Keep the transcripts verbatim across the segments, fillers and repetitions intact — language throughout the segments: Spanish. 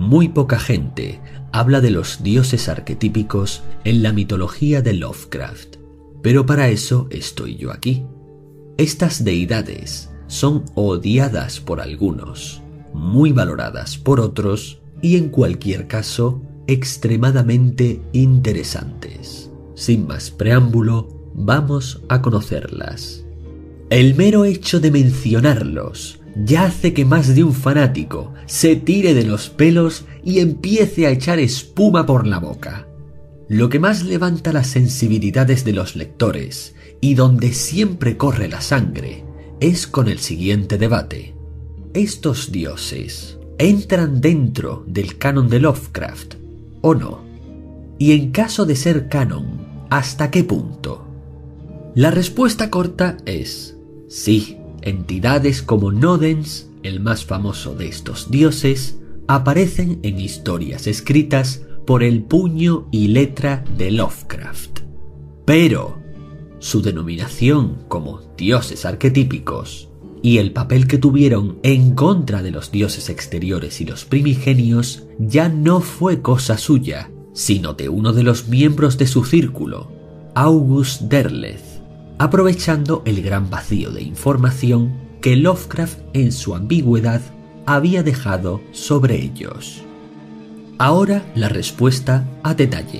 Muy poca gente habla de los dioses arquetípicos en la mitología de Lovecraft, pero para eso estoy yo aquí. Estas deidades son odiadas por algunos, muy valoradas por otros y en cualquier caso extremadamente interesantes. Sin más preámbulo, vamos a conocerlas. El mero hecho de mencionarlos ya hace que más de un fanático se tire de los pelos y empiece a echar espuma por la boca. Lo que más levanta las sensibilidades de los lectores y donde siempre corre la sangre es con el siguiente debate. ¿Estos dioses entran dentro del canon de Lovecraft o no? Y en caso de ser canon, ¿hasta qué punto? La respuesta corta es sí. Entidades como Nodens, el más famoso de estos dioses, aparecen en historias escritas por el puño y letra de Lovecraft. Pero su denominación como dioses arquetípicos y el papel que tuvieron en contra de los dioses exteriores y los primigenios ya no fue cosa suya, sino de uno de los miembros de su círculo, August Derleth, aprovechando el gran vacío de información que Lovecraft en su ambigüedad había dejado sobre ellos. Ahora la respuesta a detalle.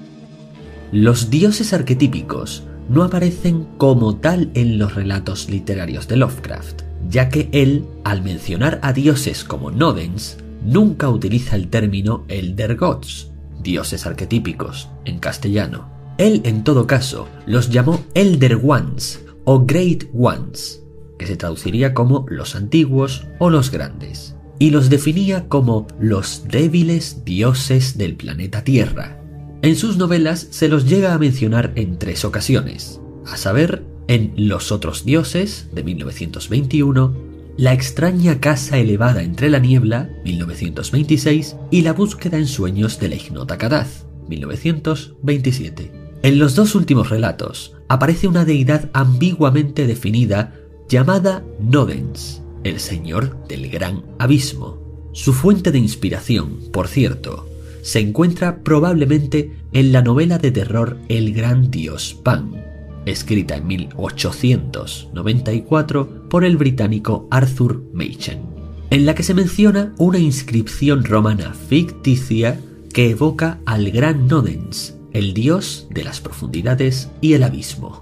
Los dioses arquetípicos no aparecen como tal en los relatos literarios de Lovecraft, ya que él, al mencionar a dioses como Nodens, nunca utiliza el término Elder Gods, dioses arquetípicos en castellano. Él, en todo caso, los llamó Elder Ones o Great Ones, que se traduciría como los antiguos o los grandes, y los definía como los débiles dioses del planeta Tierra. En sus novelas se los llega a mencionar en tres ocasiones, a saber, en Los otros dioses, de mil novecientos veintiuno, La extraña casa elevada entre la niebla, mil novecientos veintiséis, y La búsqueda en sueños de la ignota Kadath, mil novecientos veintisiete. En los dos últimos relatos aparece una deidad ambiguamente definida llamada Nodens, el señor del gran abismo. Su fuente de inspiración, por cierto, se encuentra probablemente en la novela de terror El gran dios Pan, escrita en mil ochocientos noventa y cuatro por el británico Arthur Machen, en la que se menciona una inscripción romana ficticia que evoca al gran Nodens, el dios de las profundidades y el abismo.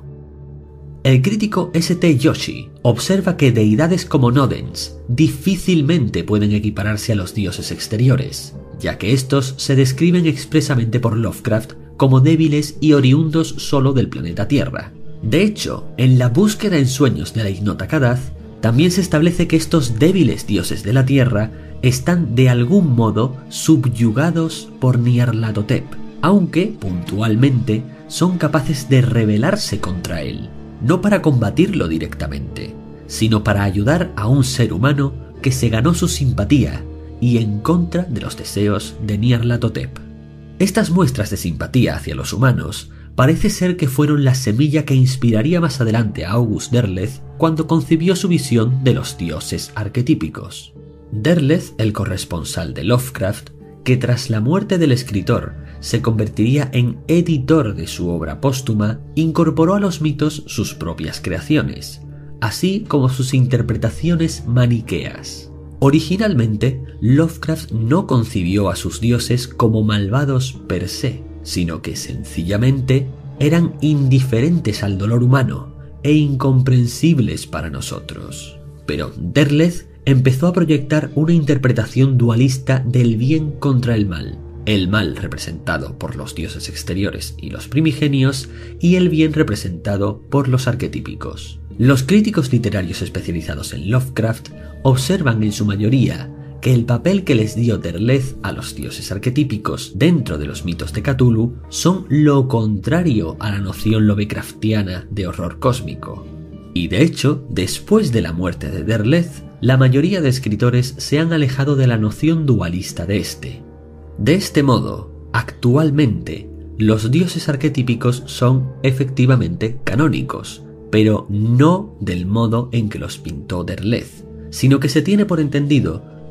El crítico S T Joshi observa que deidades como Nodens difícilmente pueden equipararse a los dioses exteriores, ya que estos se describen expresamente por Lovecraft como débiles y oriundos solo del planeta Tierra. De hecho, en La búsqueda en sueños de la ignota Kadath, también se establece que estos débiles dioses de la Tierra están de algún modo subyugados por Nyarlathotep, aunque, puntualmente, son capaces de rebelarse contra él, no para combatirlo directamente, sino para ayudar a un ser humano que se ganó su simpatía y en contra de los deseos de Nyarlathotep. Estas muestras de simpatía hacia los humanos parece ser que fueron la semilla que inspiraría más adelante a August Derleth cuando concibió su visión de los dioses arquetípicos. Derleth, el corresponsal de Lovecraft, que tras la muerte del escritor se convertiría en editor de su obra póstuma, incorporó a los mitos sus propias creaciones, así como sus interpretaciones maniqueas. Originalmente, Lovecraft no concibió a sus dioses como malvados per se, sino que sencillamente eran indiferentes al dolor humano e incomprensibles para nosotros. Pero Derleth empezó a proyectar una interpretación dualista del bien contra el mal, el mal representado por los dioses exteriores y los primigenios, y el bien representado por los arquetípicos. Los críticos literarios especializados en Lovecraft observan en su mayoría que el papel que les dio Derleth a los dioses arquetípicos dentro de los mitos de Cthulhu son lo contrario a la noción lovecraftiana de horror cósmico. Y de hecho, después de la muerte de Derleth, la mayoría de escritores se han alejado de la noción dualista de este. De este modo, actualmente, los dioses arquetípicos son efectivamente canónicos, pero no del modo en que los pintó Derleth, sino que se tiene por entendido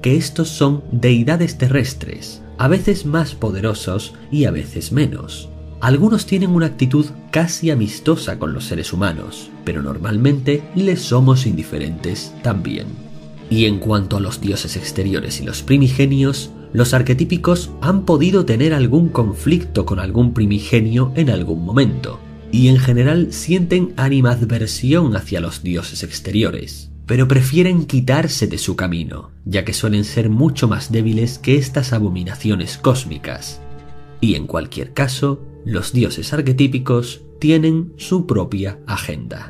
que estos son deidades terrestres, a veces más poderosos y a veces menos. Algunos tienen una actitud casi amistosa con los seres humanos, pero normalmente les somos indiferentes también. Y en cuanto a los dioses exteriores y los primigenios, los arquetípicos han podido tener algún conflicto con algún primigenio en algún momento, y en general sienten animadversión hacia los dioses exteriores, pero prefieren quitarse de su camino, ya que suelen ser mucho más débiles que estas abominaciones cósmicas. Y en cualquier caso, los dioses arquetípicos tienen su propia agenda.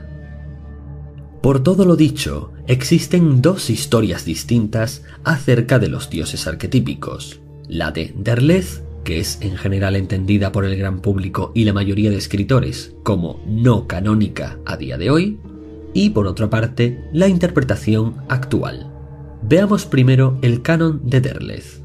Por todo lo dicho, existen dos historias distintas acerca de los dioses arquetípicos. La de Derleth, que es en general entendida por el gran público y la mayoría de escritores como no canónica a día de hoy, y por otra parte, la interpretación actual. Veamos primero el canon de Derleth.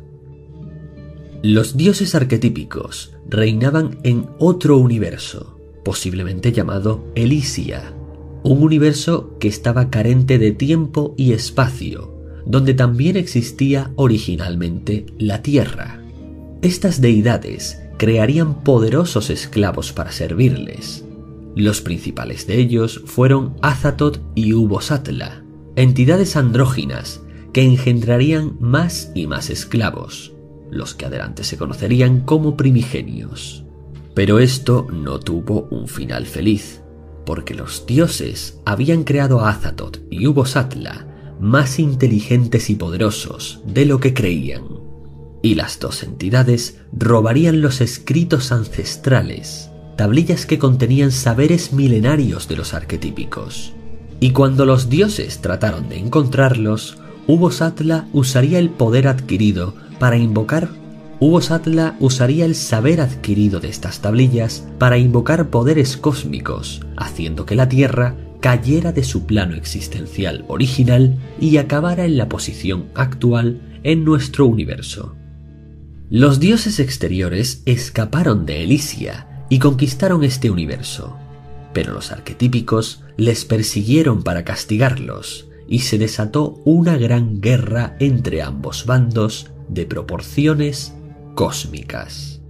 Los dioses arquetípicos reinaban en otro universo, posiblemente llamado Elysia, un universo que estaba carente de tiempo y espacio, donde también existía originalmente la Tierra. Estas deidades crearían poderosos esclavos para servirles. Los principales de ellos fueron Azathoth y Ubosatla, entidades andróginas que engendrarían más y más esclavos, los que adelante se conocerían como primigenios. Pero esto no tuvo un final feliz, porque los dioses habían creado a Azathoth y Ubosatla más inteligentes y poderosos de lo que creían, y las dos entidades robarían los escritos ancestrales, tablillas que contenían saberes milenarios de los arquetípicos. Y cuando los dioses trataron de encontrarlos, Ubosatla usaría el poder adquirido para invocar Ubosatla usaría el saber adquirido de estas tablillas para invocar poderes cósmicos, haciendo que la Tierra cayera de su plano existencial original y acabara en la posición actual en nuestro universo. Los dioses exteriores escaparon de Elysia y conquistaron este universo, pero los arquetípicos les persiguieron para castigarlos y se desató una gran guerra entre ambos bandos de proporciones cósmicas.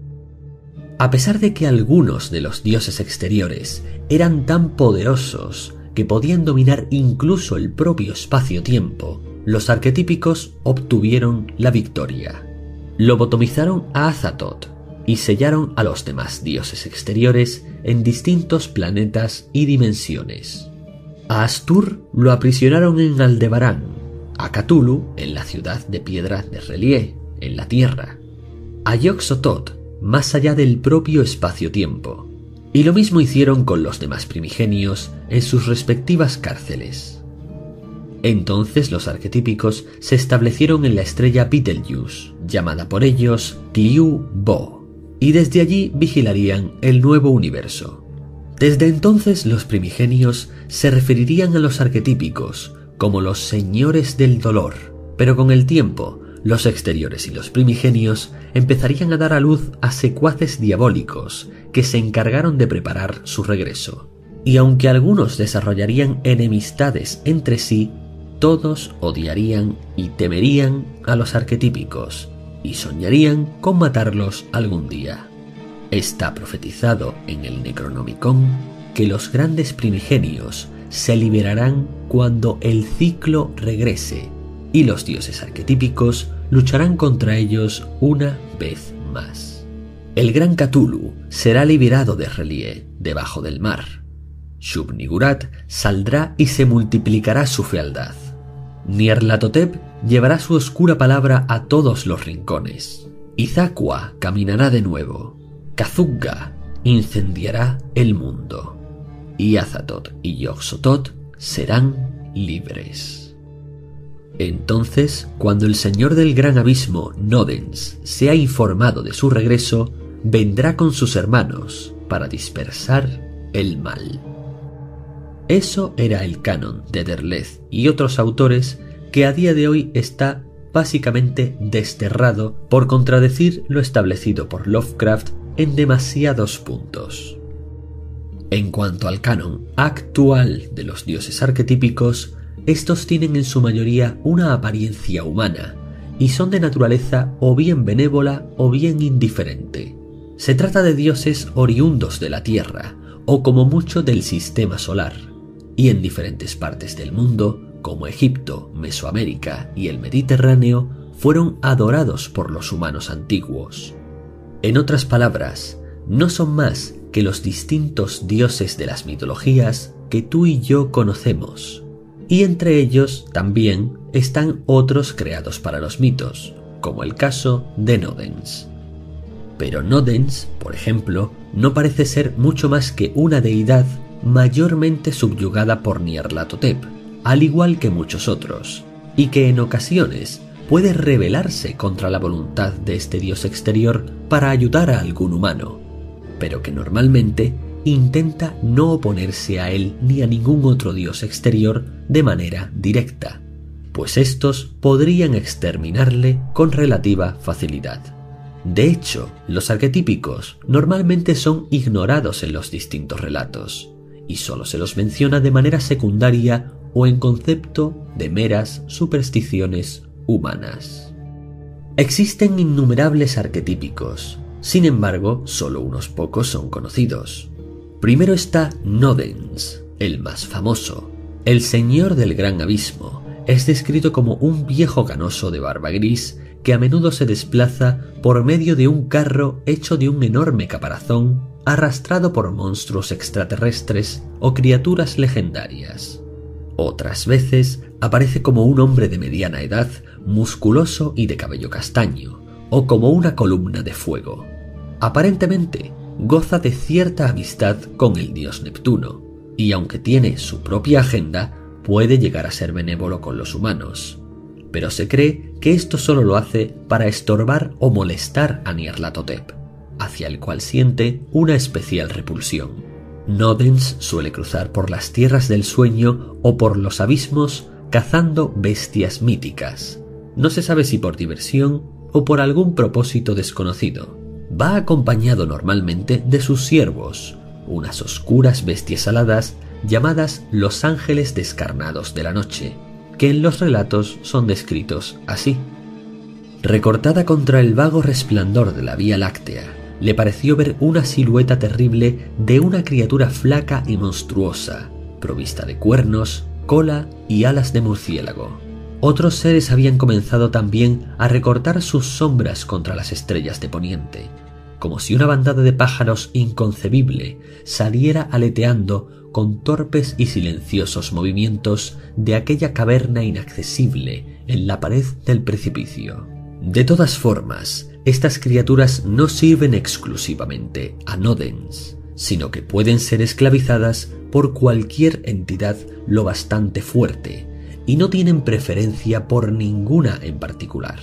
A pesar de que algunos de los dioses exteriores eran tan poderosos que podían dominar incluso el propio espacio-tiempo, los arquetípicos obtuvieron la victoria. Lobotomizaron a Azathoth y sellaron a los demás dioses exteriores en distintos planetas y dimensiones. A Astur lo aprisionaron en Aldebarán, a Cthulhu en la ciudad de piedra de R'lyeh, en la Tierra, a Yog-Sothoth más allá del propio espacio-tiempo, y lo mismo hicieron con los demás primigenios en sus respectivas cárceles. Entonces los arquetípicos se establecieron en la estrella Betelgeuse, llamada por ellos Tlü-Bo, y desde allí vigilarían el nuevo universo. Desde entonces los primigenios se referirían a los arquetípicos como los señores del dolor, pero con el tiempo los exteriores y los primigenios empezarían a dar a luz a secuaces diabólicos que se encargaron de preparar su regreso. Y aunque algunos desarrollarían enemistades entre sí, todos odiarían y temerían a los arquetípicos y soñarían con matarlos algún día. Está profetizado en el Necronomicon que los grandes primigenios se liberarán cuando el ciclo regrese, y los dioses arquetípicos lucharán contra ellos una vez más. El gran Cthulhu será liberado de R'lyeh, debajo del mar. Shub-Niggurath saldrá y se multiplicará su fealdad. Nyarlathotep llevará su oscura palabra a todos los rincones. Izaqua caminará de nuevo. Kazugga incendiará el mundo. Y Azathoth y Yog-Sothoth serán libres. Entonces, cuando el señor del gran abismo, Nodens, sea informado de su regreso, vendrá con sus hermanos para dispersar el mal. Eso era el canon de Derleth y otros autores que a día de hoy está básicamente desterrado por contradecir lo establecido por Lovecraft en demasiados puntos. En cuanto al canon actual de los dioses arquetípicos, estos tienen en su mayoría una apariencia humana y son de naturaleza o bien benévola o bien indiferente. Se trata de dioses oriundos de la Tierra, o como mucho del sistema solar, y en diferentes partes del mundo, como Egipto, Mesoamérica y el Mediterráneo, fueron adorados por los humanos antiguos. En otras palabras, no son más que los distintos dioses de las mitologías que tú y yo conocemos, y entre ellos también están otros creados para los mitos, como el caso de Nodens. Pero Nodens, por ejemplo, no parece ser mucho más que una deidad mayormente subyugada por Nyarlathotep, al igual que muchos otros, y que en ocasiones puede rebelarse contra la voluntad de este dios exterior para ayudar a algún humano, pero que normalmente intenta no oponerse a él ni a ningún otro dios exterior de manera directa, pues estos podrían exterminarle con relativa facilidad. De hecho, los arquetípicos normalmente son ignorados en los distintos relatos, y solo se los menciona de manera secundaria o en concepto de meras supersticiones humanas. Existen innumerables arquetípicos, sin embargo, solo unos pocos son conocidos. Primero está Nodens, el más famoso. El señor del gran abismo es descrito como un viejo canoso de barba gris que a menudo se desplaza por medio de un carro hecho de un enorme caparazón arrastrado por monstruos extraterrestres o criaturas legendarias. Otras veces aparece como un hombre de mediana edad, musculoso y de cabello castaño, o como una columna de fuego. Aparentemente goza de cierta amistad con el dios Neptuno, y aunque tiene su propia agenda, puede llegar a ser benévolo con los humanos. Pero se cree que esto solo lo hace para estorbar o molestar a Nyarlathotep, hacia el cual siente una especial repulsión. Nodens suele cruzar por las tierras del sueño o por los abismos cazando bestias míticas. No se sabe si por diversión o por algún propósito desconocido. Va acompañado normalmente de sus siervos, unas oscuras bestias aladas llamadas los ángeles descarnados de la noche, que en los relatos son descritos así. Recortada contra el vago resplandor de la Vía Láctea, le pareció ver una silueta terrible de una criatura flaca y monstruosa, provista de cuernos, cola y alas de murciélago. Otros seres habían comenzado también a recortar sus sombras contra las estrellas de poniente, como si una bandada de pájaros inconcebible saliera aleteando con torpes y silenciosos movimientos de aquella caverna inaccesible en la pared del precipicio. De todas formas, estas criaturas no sirven exclusivamente a Nodens, sino que pueden ser esclavizadas por cualquier entidad lo bastante fuerte, y no tienen preferencia por ninguna en particular.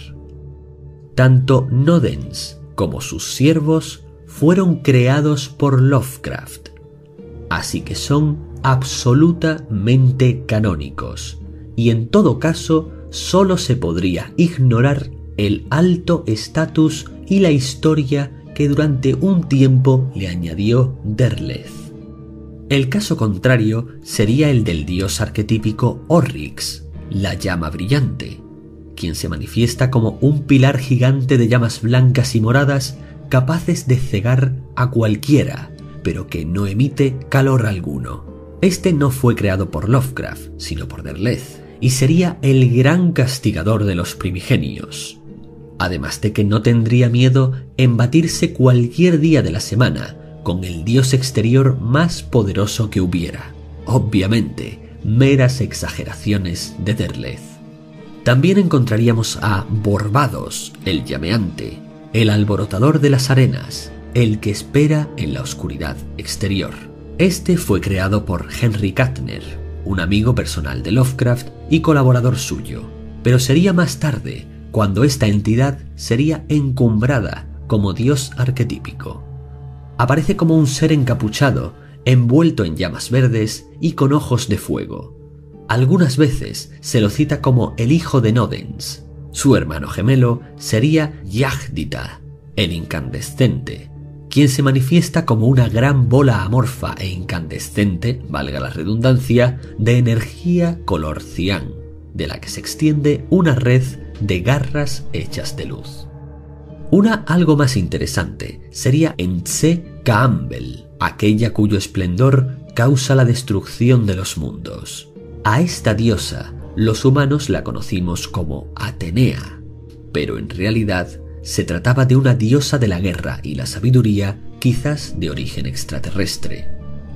Tanto Nodens como sus siervos fueron creados por Lovecraft, así que son absolutamente canónicos, y en todo caso solo se podría ignorar el alto estatus y la historia que durante un tiempo le añadió Derleth. El caso contrario sería el del dios arquetípico Oryx, la llama brillante, quien se manifiesta como un pilar gigante de llamas blancas y moradas capaces de cegar a cualquiera, pero que no emite calor alguno. Este no fue creado por Lovecraft, sino por Derleth, y sería el gran castigador de los primigenios. Además de que no tendría miedo en batirse cualquier día de la semana con el dios exterior más poderoso que hubiera. Obviamente, meras exageraciones de Derleth. También encontraríamos a Borbados, el llameante, el alborotador de las arenas, el que espera en la oscuridad exterior. Este fue creado por Henry Kattner, un amigo personal de Lovecraft y colaborador suyo, pero sería más tarde cuando esta entidad sería encumbrada como dios arquetípico. Aparece como un ser encapuchado, envuelto en llamas verdes y con ojos de fuego. Algunas veces se lo cita como el hijo de Nodens. Su hermano gemelo sería Yahdita, el incandescente, quien se manifiesta como una gran bola amorfa e incandescente, valga la redundancia, de energía color cian, de la que se extiende una red de garras hechas de luz. Una algo más interesante sería Entse-Caambel, aquella cuyo esplendor causa la destrucción de los mundos. A esta diosa los humanos la conocimos como Atenea, pero en realidad se trataba de una diosa de la guerra y la sabiduría, quizás de origen extraterrestre.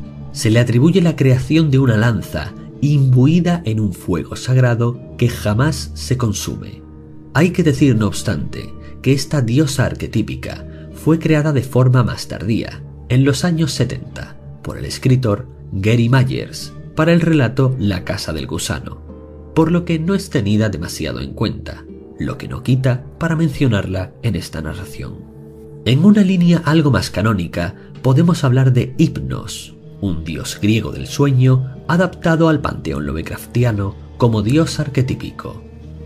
Se le atribuye la creación de una lanza imbuida en un fuego sagrado que jamás se consume. Hay que decir, no obstante, que esta diosa arquetípica fue creada de forma más tardía, en los años setenta, por el escritor Gary Myers, para el relato La Casa del Gusano, por lo que no es tenida demasiado en cuenta, lo que no quita para mencionarla en esta narración. En una línea algo más canónica, podemos hablar de Hypnos, un dios griego del sueño adaptado al panteón lovecraftiano como dios arquetípico.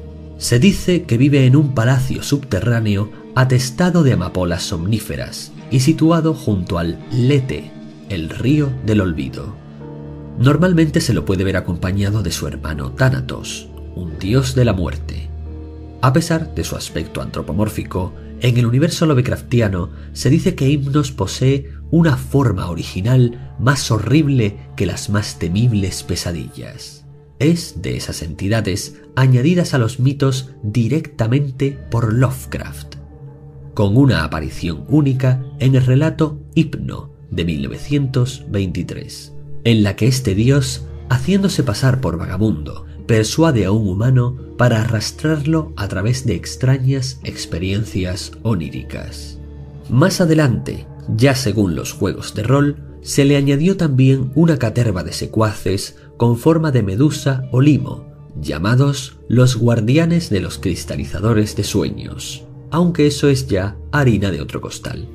Se dice que vive en un palacio subterráneo atestado de amapolas somníferas y situado junto al Lete, el río del olvido. Normalmente se lo puede ver acompañado de su hermano Thanatos, un dios de la muerte. A pesar de su aspecto antropomórfico, en el universo lovecraftiano se dice que Hypnos posee una forma original más horrible que las más temibles pesadillas. Es de esas entidades añadidas a los mitos directamente por Lovecraft, con una aparición única en el relato Hypno de mil novecientos veintitrés, en la que este dios, haciéndose pasar por vagabundo, persuade a un humano para arrastrarlo a través de extrañas experiencias oníricas. Más adelante, ya según los juegos de rol, se le añadió también una caterva de secuaces con forma de medusa o limo, llamados los guardianes de los cristalizadores de sueños, aunque eso es ya harina de otro costal.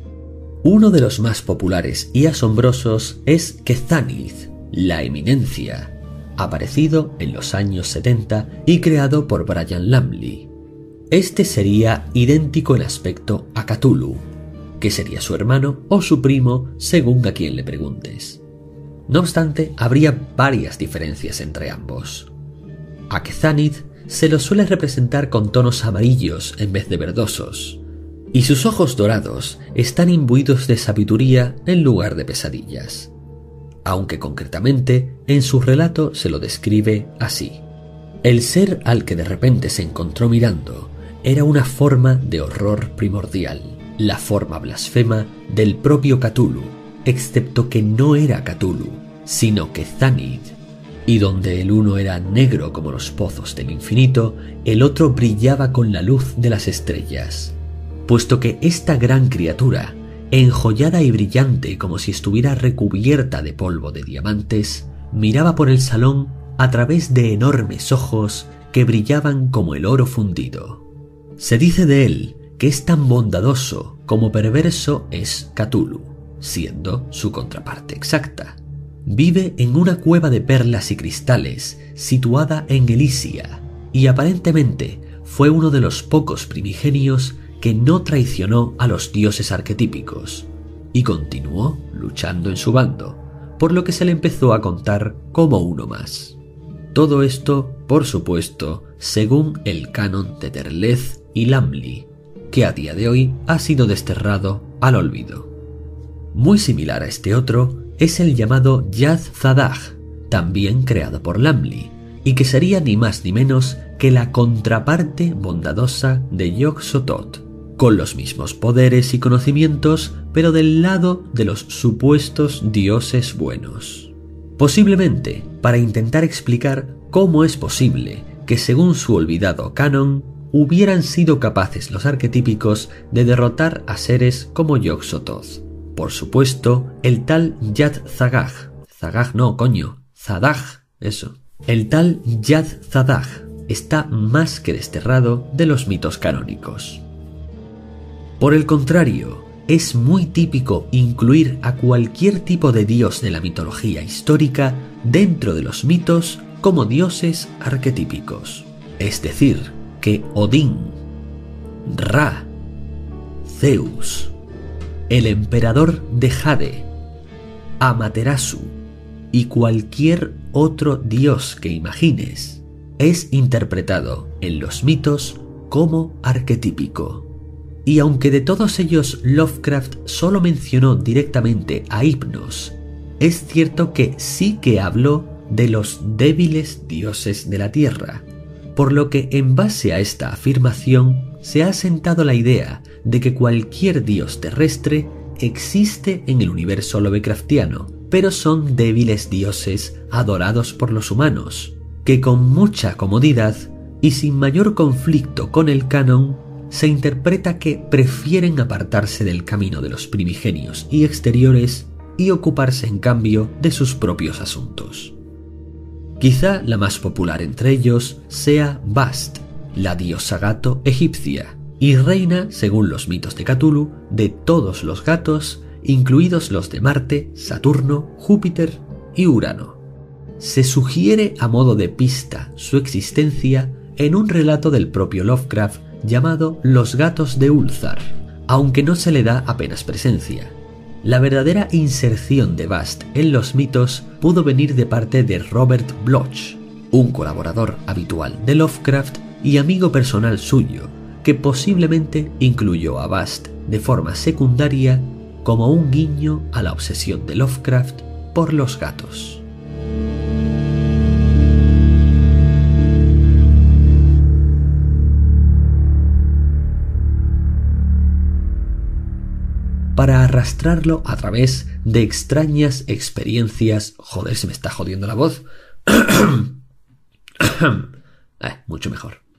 Uno de los más populares y asombrosos es Quetzalcoatl, la eminencia, aparecido en los años setenta y creado por Brian Lumley. Este sería idéntico en aspecto a Cthulhu, que sería su hermano o su primo según a quien le preguntes. No obstante, habría varias diferencias entre ambos. A Quetzalcoatl se lo suele representar con tonos amarillos en vez de verdosos, y sus ojos dorados están imbuidos de sabiduría en lugar de pesadillas, aunque concretamente en su relato se lo describe así. El ser al que de repente se encontró mirando era una forma de horror primordial, la forma blasfema del propio Cthulhu, excepto que no era Cthulhu, sino Quetzalcoatl, y donde el uno era negro como los pozos del infinito, el otro brillaba con la luz de las estrellas, puesto que esta gran criatura, enjollada y brillante como si estuviera recubierta de polvo de diamantes, miraba por el salón a través de enormes ojos que brillaban como el oro fundido. Se dice de él que es tan bondadoso como perverso es Cthulhu, siendo su contraparte exacta. Vive en una cueva de perlas y cristales situada en Elysia y aparentemente fue uno de los pocos primigenios que no traicionó a los dioses arquetípicos y continuó luchando en su bando, por lo que se le empezó a contar como uno más. Todo esto, por supuesto, según el canon de Derleth y Lumley, que a día de hoy ha sido desterrado al olvido. Muy similar a este otro es el llamado Yog-Sothoth, también creado por Lumley, y que sería ni más ni menos que la contraparte bondadosa de Yog-Sothoth, con los mismos poderes y conocimientos, pero del lado de los supuestos dioses buenos. Posiblemente para intentar explicar cómo es posible que, según su olvidado canon, hubieran sido capaces los arquetípicos de derrotar a seres como Yog-Sothoth. Por supuesto, el tal Yog-Sothoth, Zagag no, coño, Zadag, eso. El tal Yog-Sothoth está más que desterrado de los mitos canónicos. Por el contrario, es muy típico incluir a cualquier tipo de dios de la mitología histórica dentro de los mitos como dioses arquetípicos. Es decir, que Odín, Ra, Zeus, el emperador de Jade, Amaterasu y cualquier otro dios que imagines es interpretado en los mitos como arquetípico. Y aunque de todos ellos Lovecraft solo mencionó directamente a Hypnos, es cierto que sí que habló de los débiles dioses de la Tierra, por lo que en base a esta afirmación se ha asentado la idea de que cualquier dios terrestre existe en el universo lovecraftiano, pero son débiles dioses adorados por los humanos, que con mucha comodidad y sin mayor conflicto con el canon, se interpreta que prefieren apartarse del camino de los primigenios y exteriores y ocuparse en cambio de sus propios asuntos. Quizá la más popular entre ellos sea Bast, la diosa gato egipcia, y reina, según los mitos de Cthulhu, de todos los gatos, incluidos los de Marte, Saturno, Júpiter y Urano. Se sugiere a modo de pista su existencia en un relato del propio Lovecraft llamado Los gatos de Ulthar, aunque no se le da apenas presencia. La verdadera inserción de Bast en los mitos pudo venir de parte de Robert Bloch, un colaborador habitual de Lovecraft y amigo personal suyo, que posiblemente incluyó a Bast de forma secundaria como un guiño a la obsesión de Lovecraft por los gatos. Para arrastrarlo a través de extrañas experiencias... Joder, se me está jodiendo la voz. eh, mucho mejor.